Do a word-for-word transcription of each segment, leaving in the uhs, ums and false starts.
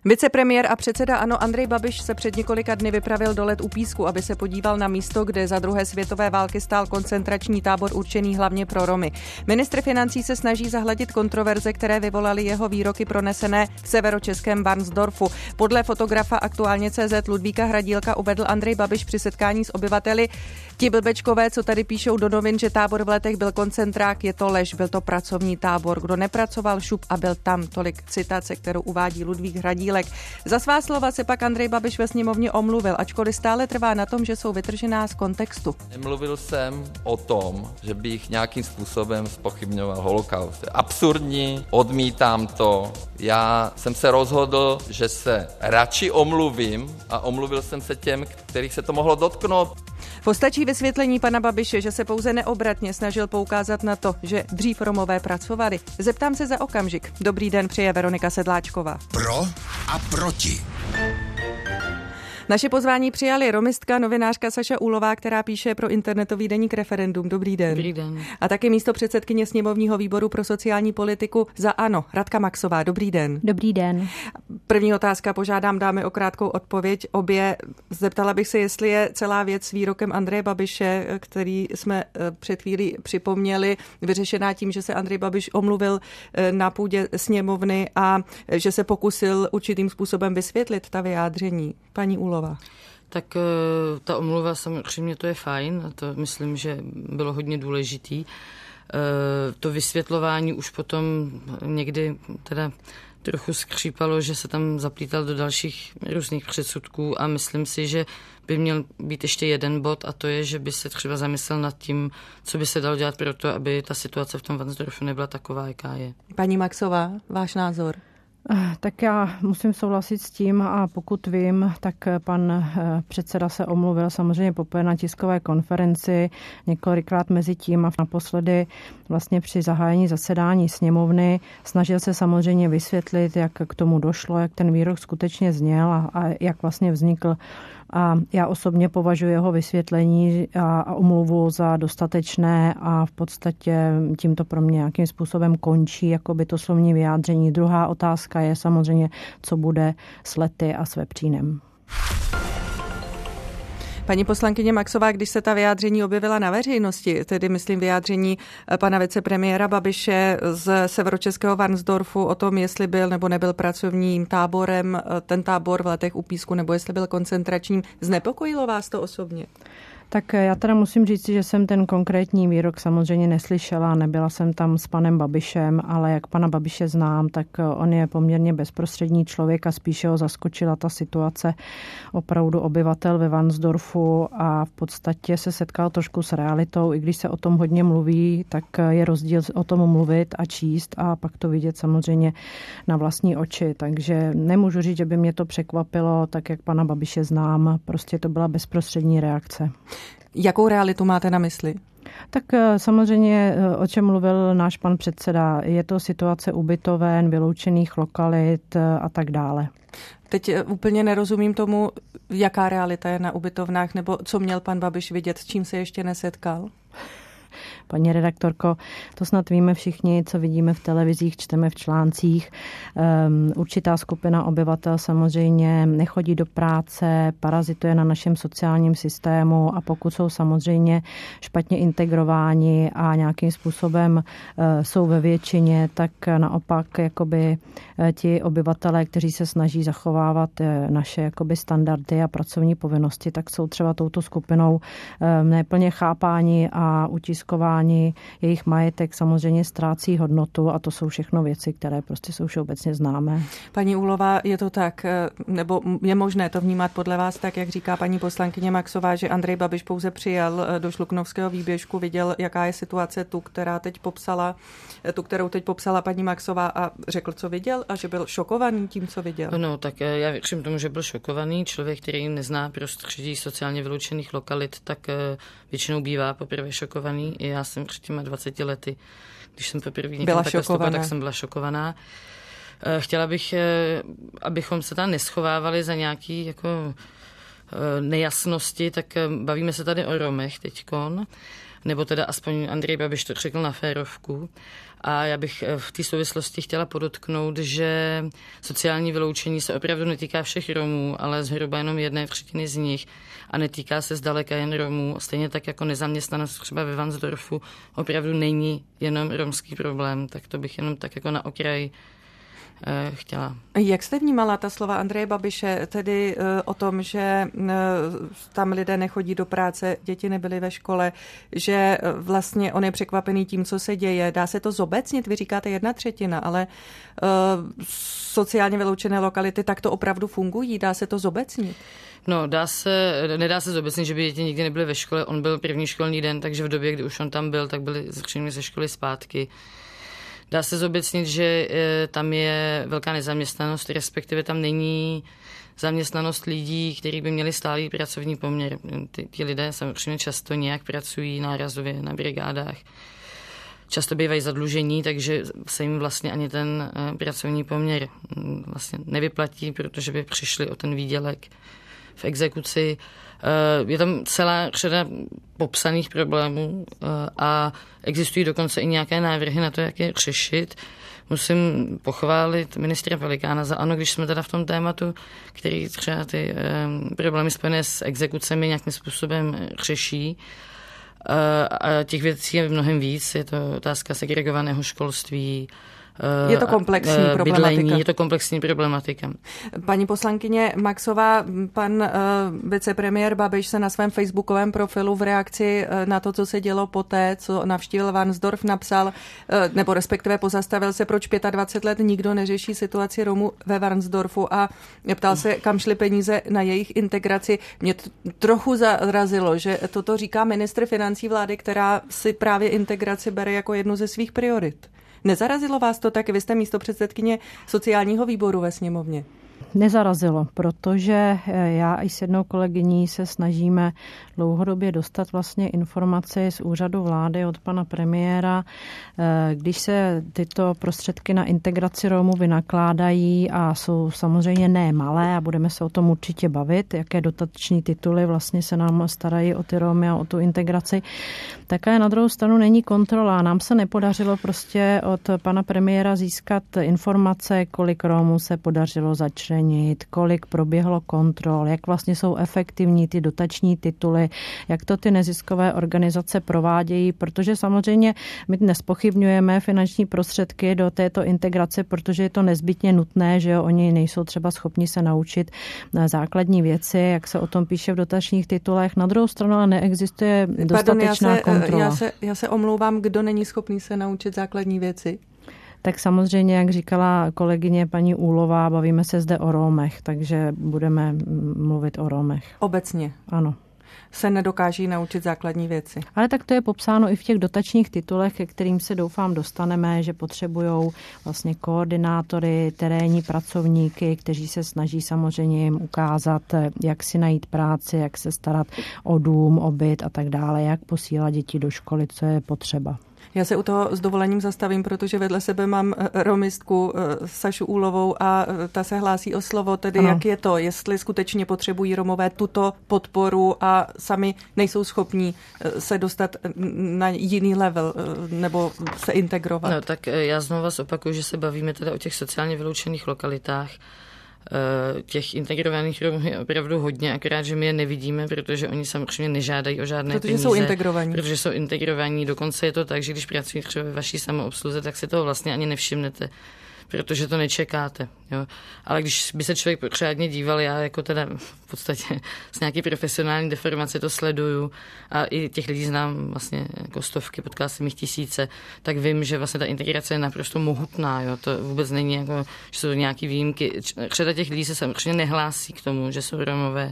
Vicepremiér a předseda ANO Andrej Babiš se před několika dny vypravil do Let u Písku, aby se podíval na místo, kde za druhé světové války stál koncentrační tábor určený hlavně pro Romy. Ministr financí se snaží zahladit kontroverze, které vyvolaly jeho výroky pronesené v severočeském Varnsdorfu. Podle fotografa Aktuálně tečka cé zet Ludvíka Hradílka uvedl Andrej Babiš při setkání s obyvateli: ti blbečkové, co tady píšou do novin, že tábor v Letech byl koncentrák, je to lež, byl to pracovní tábor. Kdo nepracoval, šup a byl tam. Tolik citace, kterou uvádí Ludvík Hradílek. Za svá slova se pak Andrej Babiš ve sněmovně omluvil, ačkoliv stále trvá na tom, že jsou vytržená z kontextu. Nemluvil jsem o tom, že bych nějakým způsobem zpochybňoval holokaust. Absurdní, odmítám to. Já jsem se rozhodl, že se radši omluvím a omluvil jsem se těm, kterých se to mohlo dotknout. Postačí vysvětlení pana Babiše, že se pouze neobratně snažil poukázat na to, že dřív Romové pracovali. Zeptám se za okamžik. Dobrý den, přeje Veronika Sedláčková. Pro a proti. Naše pozvání přijali romistka, novinářka Saša Úlová, která píše pro internetový deník Referendum. Dobrý den. Dobrý den. A taky místopředsedkyně sněmovního výboru pro sociální politiku za ANO, Radka Maxová. Dobrý den. Dobrý den. První otázka, požádám dámy o krátkou odpověď. Obě, zeptala bych se, jestli je celá věc s výrokem Andreje Babiše, který jsme před chvílí připomněli, vyřešená tím, že se Andrej Babiš omluvil na půdě sněmovny a že se pokusil určitým způsobem vysvětlit ta vyjádření. Paní Úlová. Tak ta omluva samozřejmě to je fajn a to myslím, že bylo hodně důležitý. To vysvětlování už potom někdy teda trochu skřípalo, že se tam zaplítal do dalších různých předsudků a myslím si, že by měl být ještě jeden bod a to je, že by se třeba zamyslel nad tím, co by se dalo dělat pro to, aby ta situace v tom Varnsdorfu nebyla taková, jaká je. Paní Maxová, váš názor? Tak já musím souhlasit s tím a pokud vím, tak pan předseda se omluvil samozřejmě poprvé na tiskové konferenci, několikrát mezi tím a naposledy vlastně při zahájení zasedání sněmovny. Snažil se samozřejmě vysvětlit, jak k tomu došlo, jak ten výrok skutečně zněl a, a jak vlastně vznikl. A já osobně považuji jeho vysvětlení a, a omluvu za dostatečné a v podstatě tímto pro mě nějakým způsobem končí jakoby to slovní vyjádření. Druhá otázka je samozřejmě, co bude s Lety a s vepřínem. Paní poslankyně Maxová, když se ta vyjádření objevila na veřejnosti, tedy myslím vyjádření pana vicepremiéra Babiše z severočeského Varnsdorfu o tom, jestli byl nebo nebyl pracovním táborem ten tábor v Letech u Písku, nebo jestli byl koncentračním, znepokojilo vás to osobně? Tak já teda musím říct, že jsem ten konkrétní výrok samozřejmě neslyšela, nebyla jsem tam s panem Babišem, ale jak pana Babiše znám, tak on je poměrně bezprostřední člověk a spíše ho zaskočila ta situace opravdu obyvatel ve Varnsdorfu a v podstatě se setkal trošku s realitou, i když se o tom hodně mluví, tak je rozdíl o tom mluvit a číst a pak to vidět samozřejmě na vlastní oči, takže nemůžu říct, že by mě to překvapilo, tak jak pana Babiše znám, prostě to byla bezprostřední reakce. Jakou realitu máte na mysli? Tak samozřejmě, o čem mluvil náš pan předseda, je to situace ubytoven, vyloučených lokalit a tak dále. Teď úplně nerozumím tomu, jaká realita je na ubytovnách, nebo co měl pan Babiš vidět, s čím se ještě nesetkal? Paní redaktorko, to snad víme všichni, co vidíme v televizích, čteme v článcích. Um, určitá skupina obyvatel samozřejmě nechodí do práce, parazituje na našem sociálním systému a pokud jsou samozřejmě špatně integrováni a nějakým způsobem uh, jsou ve většině, tak naopak jakoby uh, ti obyvatelé, kteří se snaží zachovávat uh, naše jakoby standardy a pracovní povinnosti, tak jsou třeba touto skupinou um, neplně chápáni a utiskováni. Jejich majetek samozřejmě ztrácí hodnotu a to jsou všechno věci, které prostě jsou všeobecně známé. Paní Úlová, je to tak, nebo je možné to vnímat podle vás tak, jak říká paní poslankyně Maxová, že Andrej Babiš pouze přijel do Šluknovského výběžku, viděl, jaká je situace tu, která teď popsala, tu, kterou teď popsala paní Maxová a řekl, co viděl a že byl šokovaný tím, co viděl? No, tak já věřím tomu, že byl šokovaný. Člověk, který nezná prostředí sociálně vyloučených lokalit, tak většinou bývá poprvé šokovaný. Já jsem před těma dvaceti lety, když jsem poprvé někam takhle stoupala, tak jsem byla šokovaná. Chtěla bych, abychom se tam neschovávali za nějaký jako nejasnosti, tak bavíme se tady o Romech teďkon. nebo teda aspoň Andrej Babiš to řekl na férovku. A já bych v té souvislosti chtěla podotknout, že sociální vyloučení se opravdu netýká všech Romů, ale zhruba jenom jedné třetiny z nich a netýká se zdaleka jen Romů. Stejně tak jako nezaměstnanost třeba ve Varnsdorfu opravdu není jenom romský problém, tak to bych jenom tak jako na okraj chtěla. Jak jste vnímala ta slova Andreje Babiše, tedy o tom, že tam lidé nechodí do práce, děti nebyly ve škole, že vlastně on je překvapený tím, co se děje. Dá se to zobecnit? Vy říkáte jedna třetina, ale sociálně vyloučené lokality tak to opravdu fungují? Dá se to zobecnit? No, dá se, nedá se zobecnit, že by děti nikdy nebyly ve škole. On byl první školní den, takže v době, kdy už on tam byl, tak byli zřejmě ze školy zpátky. Dá se zobecnit, že tam je velká nezaměstnanost, respektive tam není zaměstnanost lidí, kteří by měli stálý pracovní poměr. Ty, ty lidé samozřejmě často nějak pracují nárazově na brigádách. Často bývají zadlužení, takže se jim vlastně ani ten pracovní poměr vlastně nevyplatí, protože by přišli o ten výdělek v exekuci. Je tam celá řada popsaných problémů a existují dokonce i nějaké návrhy na to, jak je řešit. Musím pochválit ministra Pelikána za ANO, když jsme teda v tom tématu, který třeba ty problémy spojené s exekucemi nějakým způsobem řeší. A těch věcí je mnohem víc. Je to otázka segregovaného školství, Je to komplexní bydlení, problematika. Je to komplexní problematika. Paní poslankyně Maxová, pan uh, vicepremiér Babiš se na svém facebookovém profilu v reakci uh, na to, co se dělo poté, co navštívil Varnsdorf, napsal, uh, nebo respektive pozastavil se, proč dvacet pět let nikdo neřeší situaci Romů ve Varnsdorfu a ptal se, kam šly peníze na jejich integraci. Mě t- trochu zarazilo, že toto říká ministr financí vlády, která si právě integraci bere jako jednu ze svých priorit. Nezarazilo vás to tak? Vy jste místopředsedkyně sociálního výboru ve sněmovně. Nezarazilo, protože já i s jednou kolegyní se snažíme dlouhodobě dostat vlastně informaci z úřadu vlády od pana premiéra. Když se tyto prostředky na integraci Romů vynakládají a jsou samozřejmě ne malé a budeme se o tom určitě bavit, jaké dotační tituly vlastně se nám starají o ty Romy a o tu integraci, tak na druhou stranu není kontrola. Nám se nepodařilo prostě od pana premiéra získat informace, kolik Romů se podařilo začlenit, kolik proběhlo kontrol, jak vlastně jsou efektivní ty dotační tituly, jak to ty neziskové organizace provádějí, protože samozřejmě my nespochybňujeme finanční prostředky do této integrace, protože je to nezbytně nutné, že jo, oni nejsou třeba schopni se naučit základní věci, jak se o tom píše v dotačních titulech. Na druhou stranu ale neexistuje dostatečná Pardon, já se, kontrola. Já se, já se omlouvám, kdo není schopný se naučit základní věci? Tak samozřejmě, jak říkala kolegyně paní Úlová, bavíme se zde o Rómech, takže budeme mluvit o Rómech. Obecně? Ano. Se nedokáží naučit základní věci. Ale tak to je popsáno i v těch dotačních titulech, ke kterým se doufám dostaneme, že potřebujou vlastně koordinátory, terénní pracovníky, kteří se snaží samozřejmě jim ukázat, jak si najít práci, jak se starat o dům, o byt a tak dále, jak posílat děti do školy, co je potřeba. Já se u toho s dovolením zastavím, protože vedle sebe mám romistku Sašu Úlovou a ta se hlásí o slovo, tedy ano. Jak je to, jestli skutečně potřebují Romové tuto podporu a sami nejsou schopní se dostat na jiný level nebo se integrovat. No tak já znovu vás opakuju, že se bavíme teda o těch sociálně vyloučených lokalitách. Těch integrovaných Romů je opravdu hodně, akorát, že my je nevidíme, protože oni samozřejmě nežádají o žádné protože peníze. Protože jsou integrovaní. Protože jsou integrovaní. Dokonce je to tak, že když pracují třeba ve vaší samoobsluze, tak si toho vlastně ani nevšimnete, protože to nečekáte. Jo. Ale když by se člověk pořádně díval, já jako teda v podstatě s nějaký profesionální deformace to sleduju a i těch lidí znám vlastně jako stovky, potkal jsem jich tisíce, tak vím, že vlastně ta integrace je naprosto mohutná. Jo. To vůbec není jako, že jsou nějaký výjimky. Řada těch lidí se samozřejmě nehlásí k tomu, že jsou Romové.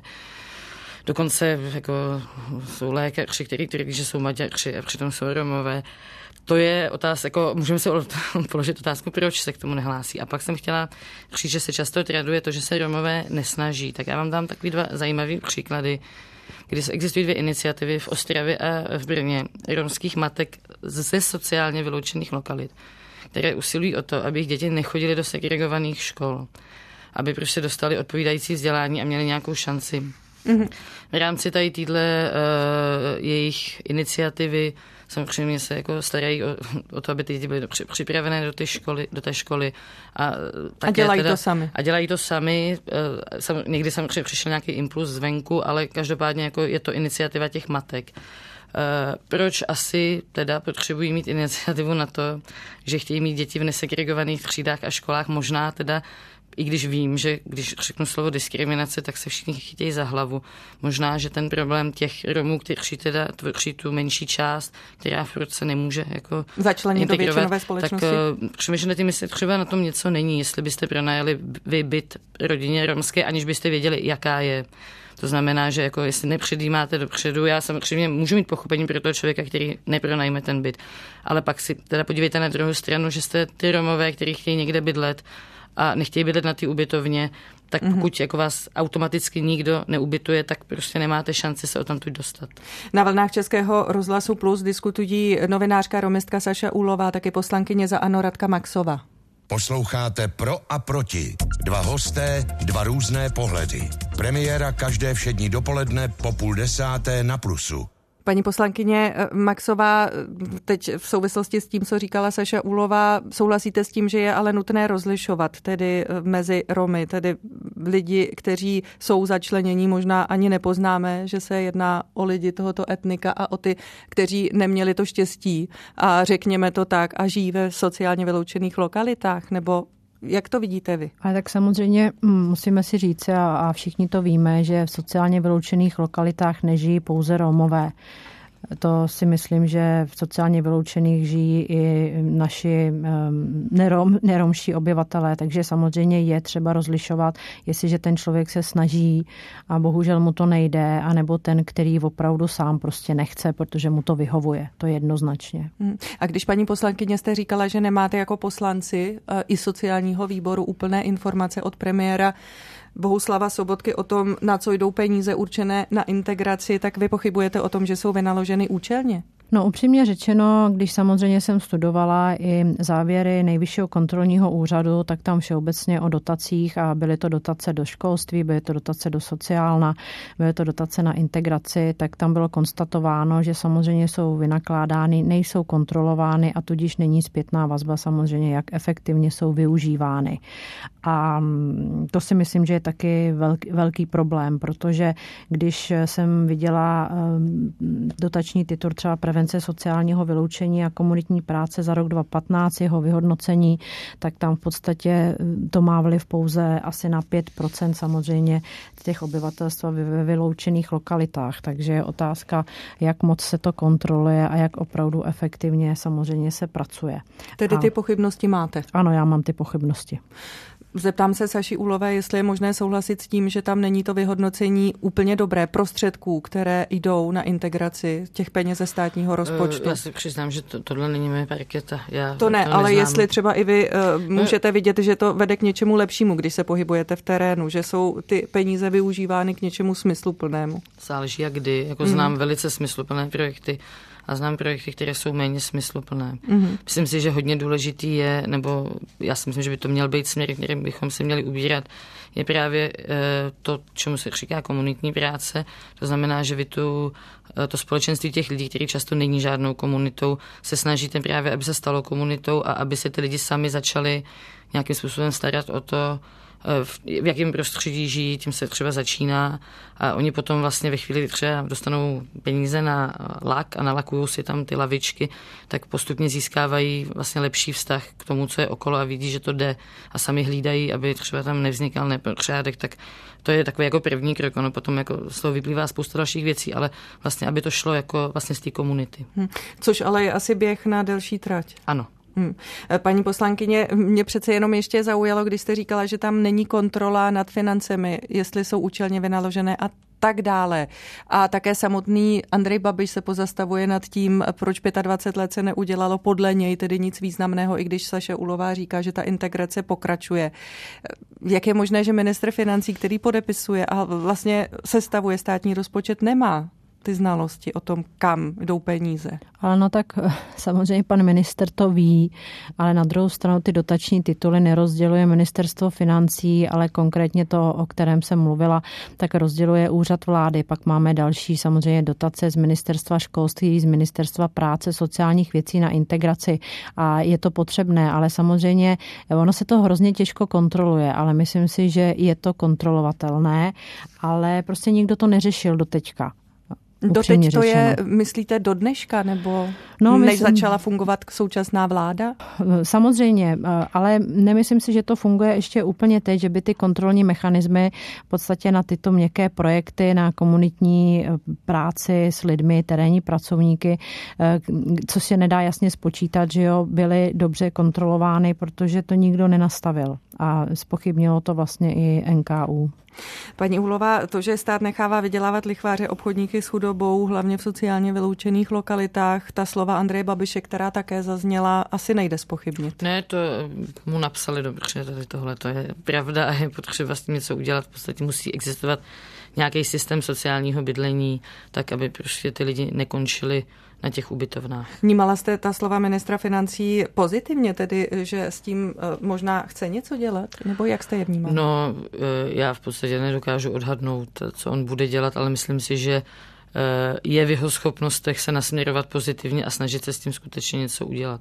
Dokonce jako jsou lékaři, kteří tvrdí, že jsou Maďaři a přitom jsou Romové. To je otázka, jako můžeme se položit otázku, proč se k tomu nehlásí. A pak jsem chtěla říct, že se často traduje to, že se Romové nesnaží. Tak já vám dám takový dva zajímavé příklady, kdy existují dvě iniciativy v Ostravě a v Brně romských matek ze sociálně vyloučených lokalit, které usilují o to, aby jejich děti nechodily do segregovaných škol, aby prostě dostali odpovídající vzdělání a měli nějakou šanci Mm-hmm. V rámci tady týhle uh, jejich iniciativy samozřejmě se jako starají o, o to, aby ty děti byly připravené do té školy, do té školy. A, a dělají teda, to sami. A dělají to sami. Sam, někdy samozřejmě přišel nějaký impuls zvenku, ale každopádně jako je to iniciativa těch matek. Uh, proč asi teda potřebují mít iniciativu na to, že chtějí mít děti v nesegregovaných třídách a školách, možná teda, i když vím, že když řeknu slovo diskriminace, tak se všichni chytějí za hlavu. Možná, že ten problém těch Romů, kteří teda tvoří tu menší část, která furt se nemůže jako začlenit do většinové společnosti. Tak uh, přemýšlejte tím, jestli třeba na tom něco není, jestli byste pronajali vy byt rodině romské, aniž byste věděli, jaká je. To znamená, že jako jestli nepředjímáte dopředu, já samozřejmě můžu mít pochopení pro toho člověka, který nepronajme ten byt, ale pak si teda podívejte na druhou stranu, že jste ty Romové, kteří chtějí někde bydlet a nechtějí bydlet na té ubytovně, tak pokud jako vás automaticky nikdo neubytuje, tak prostě nemáte šanci se odtamtud dostat. Na vlnách Českého rozhlasu Plus diskutují novinářka romistka Saša Úlová, taky poslankyně za ANO Radka Maxová. Posloucháte Pro a proti. Dva hosté, dva různé pohledy. Premiéra každé všední dopoledne po půl desáté na Plusu. Paní poslankyně Maxová, teď v souvislosti s tím, co říkala Saša Úlová, souhlasíte s tím, že je ale nutné rozlišovat tedy mezi Romy, tedy lidi, kteří jsou začlenění, možná ani nepoznáme, že se jedná o lidi tohoto etnika a o ty, kteří neměli to štěstí a řekněme to tak a žijí ve sociálně vyloučených lokalitách, nebo jak to vidíte vy? A tak samozřejmě musíme si říct, a, a všichni to víme, že v sociálně vyloučených lokalitách nežijí pouze Romové. To si myslím, že v sociálně vyloučených žijí i naši nerom, neromští obyvatelé, takže samozřejmě je třeba rozlišovat, jestliže ten člověk se snaží a bohužel mu to nejde, anebo ten, který opravdu sám prostě nechce, protože mu to vyhovuje. To je jednoznačně. A když paní poslankyně jste říkala, že nemáte jako poslanci i sociálního výboru úplné informace od premiéra Bohuslava Sobotky o tom, na co jdou peníze určené na integraci, tak vy pochybujete o tom, že jsou vynaloženy účelně? No upřímně řečeno, když samozřejmě jsem studovala i závěry Nejvyššího kontrolního úřadu, tak tam všeobecně o dotacích a byly to dotace do školství, byly to dotace do sociálna, byly to dotace na integraci, tak tam bylo konstatováno, že samozřejmě jsou vynakládány, nejsou kontrolovány a tudíž není zpětná vazba samozřejmě, jak efektivně jsou využívány. A to si myslím, že je taky velký, velký problém, protože když jsem viděla dotační titul třeba prevence sociálního vyloučení a komunitní práce za rok dva tisíce patnáct, jeho vyhodnocení, tak tam v podstatě to má vliv pouze asi na pět procent samozřejmě těch obyvatelstva ve vyloučených lokalitách. Takže je otázka, jak moc se to kontroluje a jak opravdu efektivně samozřejmě se pracuje. Tedy a ty pochybnosti máte? Ano, já mám ty pochybnosti. Zeptám se Saši Úlové, jestli je možné souhlasit s tím, že tam není to vyhodnocení úplně dobré prostředků, které jdou na integraci těch peněz ze státního rozpočtu. Já si přiznám, že to, tohle není moje parketa. Já to ne, to ale neznám. Jestli třeba i vy uh, můžete vidět, že to vede k něčemu lepšímu, když se pohybujete v terénu, že jsou ty peníze využívány k něčemu smysluplnému. Záleží jak kdy. Jako znám hmm. velice smysluplné projekty a znám projekty, které jsou méně smysluplné. Mm-hmm. Myslím si, že hodně důležitý je, nebo já si myslím, že by to měl být směr, kterým bychom se měli ubírat, je právě to, čemu se říká komunitní práce. To znamená, že vy tu, to společenství těch lidí, který často není žádnou komunitou, se snažíte právě, aby se stalo komunitou a aby se ty lidi sami začali nějakým způsobem starat o to, v jakém prostředí žijí, tím se třeba začíná a oni potom vlastně ve chvíli, kdy třeba dostanou peníze na lak a nalakují si tam ty lavičky, tak postupně získávají vlastně lepší vztah k tomu, co je okolo a vidí, že to jde a sami hlídají, aby třeba tam nevznikal nepořádek, tak to je takový jako první krok, ono potom jako z toho vyplývá spousta dalších věcí, ale vlastně, aby to šlo jako vlastně z té komunity. Hmm. Což ale je asi běh na delší trať. Ano. Hmm. Paní poslankyně, mě přece jenom ještě zaujalo, když jste říkala, že tam není kontrola nad financemi, jestli jsou účelně vynaložené a tak dále. A také samotný Andrej Babiš se pozastavuje nad tím, proč dvacet pět let se neudělalo podle něj tedy nic významného, i když Saša Úlová říká, že ta integrace pokračuje. Jak je možné, že ministr financí, který podepisuje a vlastně sestavuje státní rozpočet, nemá ty znalosti o tom, kam jdou peníze. Ale no tak samozřejmě pan minister to ví, ale na druhou stranu ty dotační tituly nerozděluje ministerstvo financí, ale konkrétně to, o kterém jsem mluvila, tak rozděluje úřad vlády. Pak máme další samozřejmě dotace z ministerstva školství, z ministerstva práce, sociálních věcí na integraci a je to potřebné, ale samozřejmě ono se to hrozně těžko kontroluje, ale myslím si, že je to kontrolovatelné, ale prostě nikdo to neřešil do teďka. Doteď to řečeno. Je, myslíte, do dneška, nebo no, než myslím, začala fungovat současná vláda? Samozřejmě, ale nemyslím si, že to funguje ještě úplně teď, že by ty kontrolní mechanismy v podstatě na tyto měkké projekty, na komunitní práci s lidmi, terénní pracovníky, co se nedá jasně spočítat, že jo, byly dobře kontrolovány, protože to nikdo nenastavil a zpochybnilo to vlastně i N K U. Paní Hulová, to, že stát nechává vydělávat lichváře, obchodníky s chudobou, hlavně v sociálně vyloučených lokalitách, ta slova Andreje Babiše, která také zazněla, asi nejde zpochybnit. Ne, to mu napsali dobře, tady tohle to je pravda a je potřeba s tím něco udělat. V podstatě musí existovat nějaký systém sociálního bydlení, tak aby prostě ty lidi nekončili na těch ubytovnách. Vnímala jste ta slova ministra financí pozitivně, tedy, že s tím možná chce něco dělat? Nebo jak jste je vnímala? No, já v podstatě nedokážu odhadnout, co on bude dělat, ale myslím si, že je v jeho schopnostech se nasměrovat pozitivně a snažit se s tím skutečně něco udělat.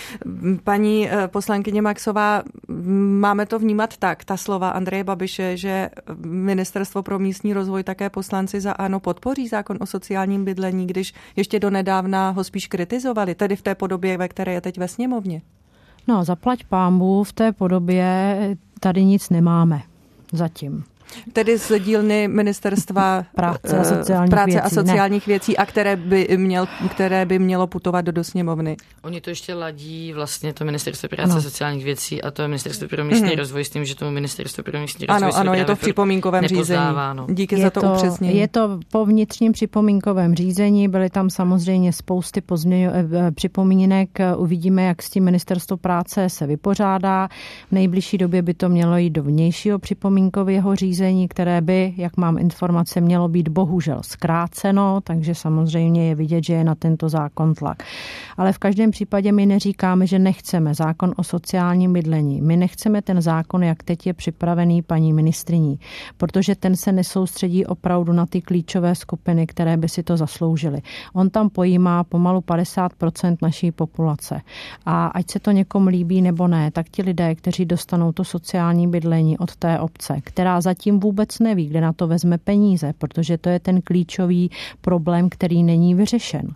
Paní poslankyně Maxová, máme to vnímat tak, ta slova Andreje Babiše, že Ministerstvo pro místní rozvoj, také poslanci za ANO podpoří zákon o sociálním bydlení, když ještě donedávna ho spíš kritizovali, tedy v té podobě, ve které je teď ve sněmovně? No, zaplať pánbůh, v té podobě tady nic nemáme zatím. Tedy z dílny ministerstva práce a sociálních, práce věcí, a sociálních věcí, a které by, měl, které by mělo putovat do, do sněmovny. Oni to ještě ladí vlastně to ministerstvo práce a no. sociálních věcí a to ministerstvo pro místní mm. rozvoj s tím, že tomu ministerstvo pro místní rozvoj ano, ano, je to v připomínkovém řízení. No. Díky je za to, to upřesnění. Je to po vnitřním připomínkovém řízení, byly tam samozřejmě spousty pozměň, připomínek. Uvidíme, jak s tím ministerstvo práce se vypořádá. V nejbližší době by to mělo jít do vnějšího připomínkového řízení, které by, jak mám informace, mělo být bohužel zkráceno, takže samozřejmě je vidět, že je na tento zákon tlak. Ale v každém případě my neříkáme, že nechceme zákon o sociálním bydlení. My nechceme ten zákon, jak teď je připravený paní ministryní, protože ten se nesoustředí opravdu na ty klíčové skupiny, které by si to zasloužily. On tam pojímá pomalu padesát procent naší populace. A ať se to někomu líbí nebo ne, tak ti lidé, kteří dostanou to sociální bydlení od té obce, která zatím vůbec neví, kde na to vezme peníze, protože to je ten klíčový problém, který není vyřešen.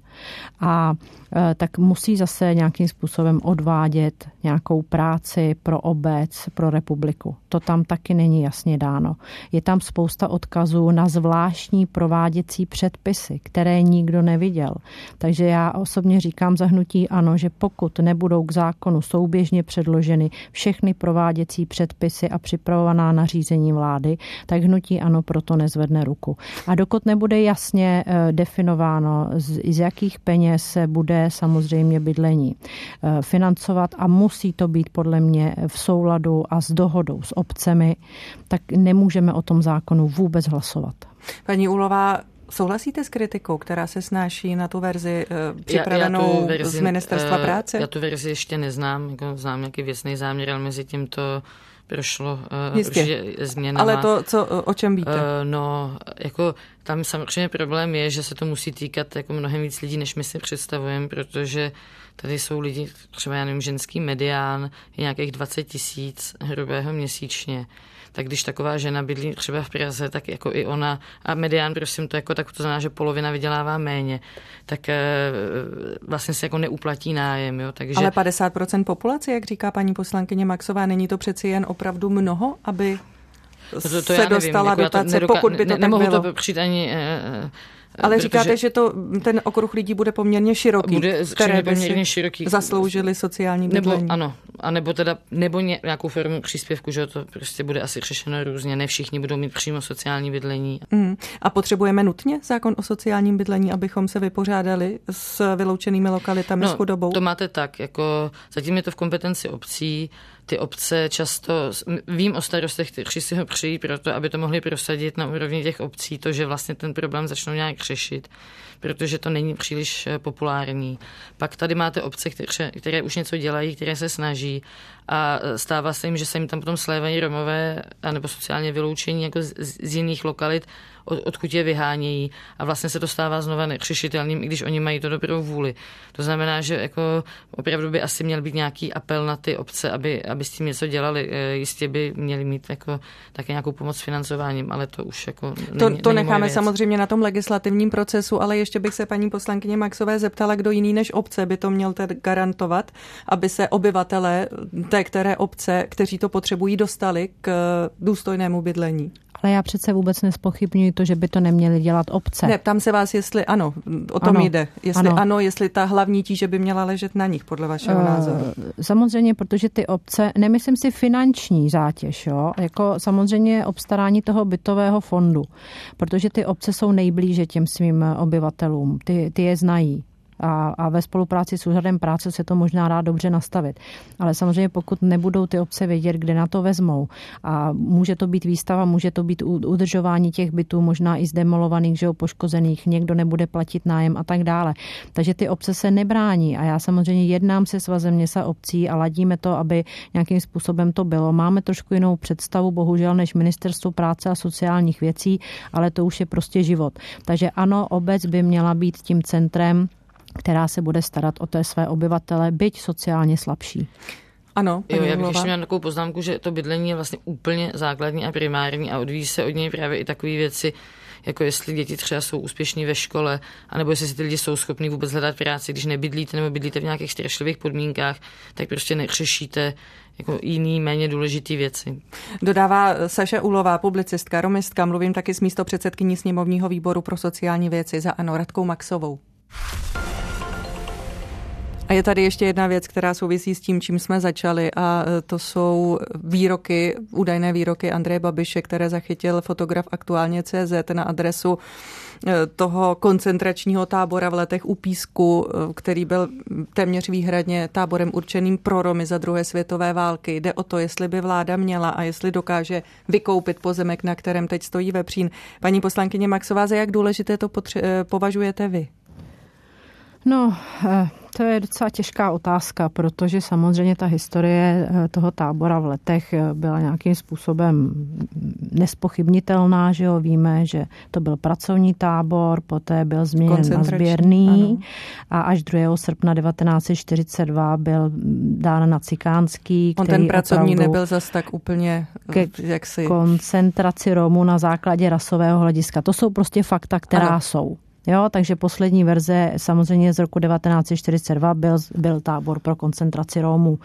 A e, tak musí zase nějakým způsobem odvádět nějakou práci pro obec, pro republiku. To tam taky není jasně dáno. Je tam spousta odkazů na zvláštní prováděcí předpisy, které nikdo neviděl. Takže já osobně říkám za hnutí ANO, že pokud nebudou k zákonu souběžně předloženy všechny prováděcí předpisy a připravovaná nařízení vlády, tak hnutí ANO proto nezvedne ruku. A dokud nebude jasně definováno, z, z jakých peněz se bude samozřejmě bydlení financovat a musí to být podle mě v souladu a s dohodou s obcemi, tak nemůžeme o tom zákonu vůbec hlasovat. Paní Úlová, souhlasíte s kritikou, která se snáší na tu verzi uh, připravenou já, já verzi, z Ministerstva uh, práce? Já tu verzi ještě neznám, jako znám nějaký věcný záměr, ale mezi tím to prošlo uh, určitě změnama. Ale to, co, o čem víte? Uh, no, jako tam samozřejmě problém je, že se to musí týkat jako mnohem víc lidí, než my si představujeme, protože tady jsou lidi, třeba já nevím, ženský medián je nějakých dvacet tisíc hrubého měsíčně. Tak když taková žena bydlí třeba v Praze, tak jako i ona, a medián, prosím, to jako tak to znamená, že polovina vydělává méně, tak e, vlastně se jako neuplatí nájem. Jo, takže... Ale padesát procent populace, jak říká paní poslankyně Maxová, není to přeci jen opravdu mnoho, aby to, to, to se dostala nevím, dotace, jako nedoka- pokud by to ne, tak nemohu bylo. Nemohu to přijít ani... E, Ale protože říkáte, že to, ten okruh lidí bude poměrně široký, bude které by poměrně si široký, zasloužili sociální bydlení. Nebo, ano, a nebo teda, nebo nějakou formu příspěvku, že to prostě bude asi řešeno různě, ne všichni budou mít přímo sociální bydlení. Mm. A potřebujeme nutně zákon o sociálním bydlení, abychom se vypořádali s vyloučenými lokalitami, no, s chudobou? To máte tak, jako zatím je to v kompetenci obcí, ty obce často, vím o starostech, kteří si ho přijí proto, aby to mohli prosadit na úrovni těch obcí, to, že vlastně ten problém začnou nějak řešit, protože to není příliš populární. Pak tady máte obce, které, které už něco dělají, které se snaží a stává se jim, že se jim tam potom slévají Romové anebo sociálně vyloučení jako z, z jiných lokalit, od, odkud je vyhánějí a vlastně se to stává znova neřešitelným, i když oni mají to dobrou vůli. To znamená, že jako opravdu by asi měl být nějaký apel na ty obce, aby, aby s tím něco dělali. Jistě by měli mít jako také nějakou pomoc s financováním, ale to už jako To, není, to není necháme samozřejmě na tom legislativním procesu, ale ještě bych se paní poslankyně Maxové zeptala, kdo jiný než obce by to měl tedy garantovat, aby se obyvatelé té které obce, kteří to potřebují, dostali k důstojnému bydlení. Ale já přece vůbec nespochybňuji to, že by to neměly dělat obce. Ne, ptám se vás, jestli ano, o tom ano, jde. Jestli ano. ano, jestli ta hlavní tíže by měla ležet na nich, podle vašeho uh, názoru. Samozřejmě, protože ty obce, nemyslím si finanční zátěž, jo, jako samozřejmě obstarání toho bytového fondu, protože ty obce jsou nejblíže těm svým obyvatelům, ty, ty je znají. A, a ve spolupráci s úřadem práce se to možná dá dobře nastavit. Ale samozřejmě pokud nebudou ty obce vědět, kde na to vezmou a může to být výstava, může to být udržování těch bytů, možná i zdemolovaných, že jo, poškozených, někdo nebude platit nájem a tak dále. Takže ty obce se nebrání a já samozřejmě jednám se Svazem měst a obcí a ladíme to, aby nějakým způsobem to bylo. Máme trošku jinou představu, bohužel, než Ministerstvo práce a sociálních věcí, ale to už je prostě život. Takže ano, obec by měla být tím centrem, která se bude starat o té své obyvatele, byť sociálně slabší. Ano, jo, já bych ještě měla takovou poznámku, že to bydlení je vlastně úplně základní a primární a odvíjí se od něj právě i takové věci, jako jestli děti třeba jsou úspěšní ve škole, anebo jestli si ty lidi jsou schopní vůbec hledat práci, když nebydlíte nebo bydlíte v nějakých strašlivých podmínkách, tak prostě neřešíte jako jiný, méně důležitý věci. Dodává Saša Ulová, publicistka, romistka, mluvím taky s místopředsedkyní sněmovního výboru pro sociální věci za ANO Radkou Maxovou. A je tady ještě jedna věc, která souvisí s tím, čím jsme začali, a to jsou výroky, údajné výroky Andreje Babiše, které zachytil fotograf Aktuálně tečka cé zet na adresu toho koncentračního tábora v Letech u Písku, který byl téměř výhradně táborem určeným pro Romy za druhé světové války. Jde o to, jestli by vláda měla a jestli dokáže vykoupit pozemek, na kterém teď stojí vepřín. Paní poslankyně Maxová, za jak důležité to potře- považujete vy? No, to je docela těžká otázka, protože samozřejmě ta historie toho tábora v Letech byla nějakým způsobem nespochybnitelná, že jo, víme, že to byl pracovní tábor, poté byl změněn na sběrný ano. A až druhého srpna devatenáct set čtyřicet dva byl dán na cikánský, On ten pracovní nebyl zas tak úplně jak si... koncentraci Romů na základě rasového hlediska. To jsou prostě fakta, která ano. jsou. Jo, takže poslední verze samozřejmě z roku devatenáct set čtyřicet dva byl, byl tábor pro koncentraci Romů.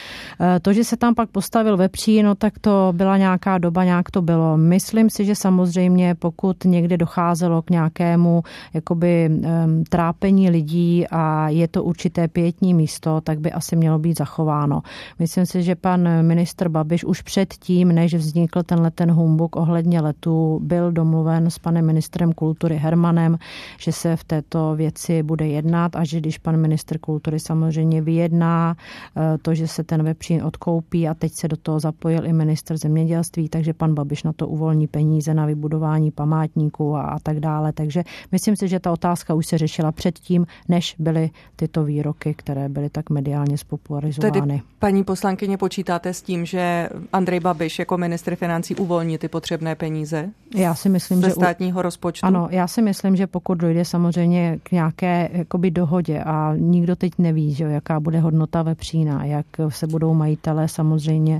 To, že se tam pak postavil vepřín, no tak to byla nějaká doba, nějak to bylo. Myslím si, že samozřejmě pokud někde docházelo k nějakému jakoby um, trápení lidí a je to určité pietní místo, tak by asi mělo být zachováno. Myslím si, že pan ministr Babiš už předtím, než vznikl tenhle ten humbuk ohledně Letů, byl domluven s panem ministrem kultury Hermanem, že se v této věci bude jednat a že když pan ministr kultury samozřejmě vyjedná to, že se ten vepřín odkoupí a teď se do toho zapojil i ministr zemědělství, takže pan Babiš na to uvolní peníze na vybudování památníků a, a tak dále. Takže myslím si, že ta otázka už se řešila předtím, než byly tyto výroky, které byly tak mediálně spopularizovány. Tedy, paní poslankyně, počítáte s tím, že Andrej Babiš jako ministr financí uvolní ty potřebné peníze? Já si myslím, ze že státního rozpočtu? Ano, já si myslím, že pokud dojde samozřejmě k nějaké jakoby dohodě a nikdo teď neví, že jaká bude hodnota vepřína, jak se budou majitelé samozřejmě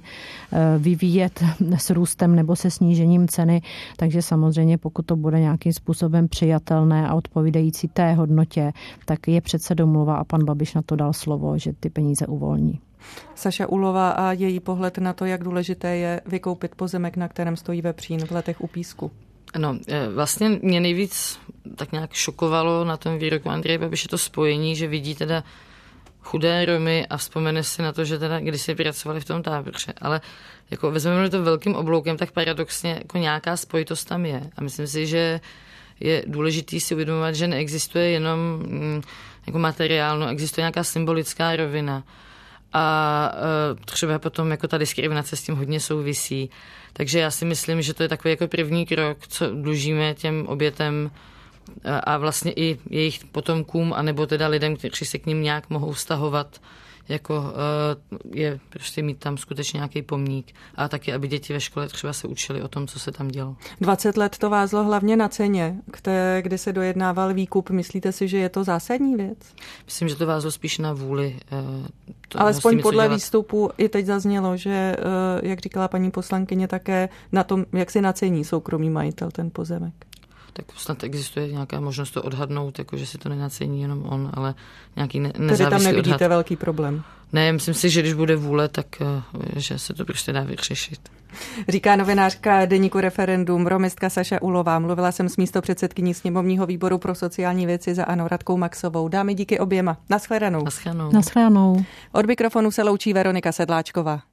vyvíjet s růstem nebo se snížením ceny, takže samozřejmě pokud to bude nějakým způsobem přijatelné a odpovídající té hodnotě, tak je přece domluva a pan Babiš na to dal slovo, že ty peníze uvolní. Saša Ulová a její pohled na to, jak důležité je vykoupit pozemek, na kterém stojí vepřín v Letech u Písku. No, vlastně mě nejvíc tak nějak šokovalo na tom výroku Andreje Babiše to spojení, že vidí teda chudé Romy a vzpomene si na to, že teda kdysi pracovali v tom táboře. Ale jako vezmeme to velkým obloukem, tak paradoxně jako nějaká spojitost tam je. A myslím si, že je důležitý si uvědomovat, že neexistuje jenom jako materiálno, existuje nějaká symbolická rovina. a třeba potom jako ta diskriminace s tím hodně souvisí. Takže já si myslím, že to je takový jako první krok, co dlužíme těm obětem a vlastně i jejich potomkům, anebo teda lidem, kteří se k ním nějak mohou vztahovat, jako je prostě mít tam skutečně nějaký pomník a taky, aby děti ve škole třeba se učili o tom, co se tam dělo. dvacet let to vázlo hlavně na ceně, kde, kdy se dojednával výkup. Myslíte si, že je to zásadní věc? Myslím, že to vázlo spíš na vůli. To alespoň podle dělat. výstupu i teď zaznělo, že, jak říkala paní poslankyně, také na tom, jak si nacení soukromý majitel ten pozemek. Tak snad existuje nějaká možnost to odhadnout, jako že si to nenacení jenom on, ale nějaký ne- nezávislý Tedy tam nevidíte odhad. velký problém? Ne, myslím si, že když bude vůle, tak že se to prostě dá vyřešit. Říká novinářka deníku Referendum, romistka Saša Ulová. Mluvila jsem s místopředsedkyní sněmovního výboru pro sociální věci za ANO Radkou Maxovou. Dámy, díky oběma. Naschledanou. Naschledanou. Naschledanou. Od mikrofonu se loučí Veronika Sedláčková.